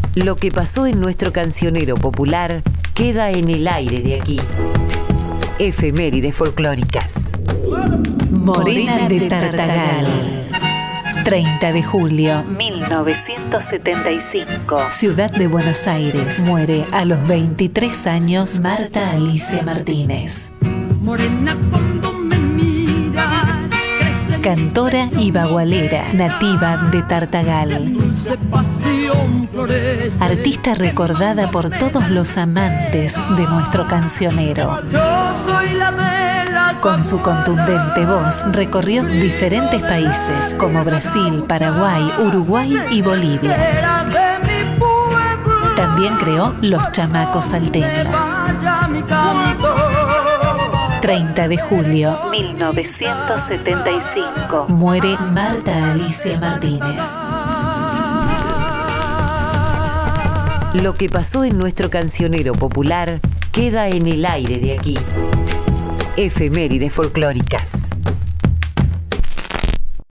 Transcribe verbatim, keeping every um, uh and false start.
Lo que pasó en nuestro cancionero popular queda en el aire de aquí. Efemérides folclóricas. Morena de Tartagal. treinta de julio mil novecientos setenta y cinco. Ciudad de Buenos Aires. Muere a los veintitrés años Marta Alicia Martínez. Morena, cuando me miras, cantora y bagualera, nativa de Tartagal. Artista recordada por todos los amantes de nuestro cancionero. Con su contundente voz recorrió diferentes países como Brasil, Paraguay, Uruguay y Bolivia. También creó Los Chamacos Salteños. treinta de julio mil novecientos setenta y cinco. Muere Marta Alicia Martínez. Lo que pasó en nuestro cancionero popular queda en el aire de aquí. Efemérides folclóricas.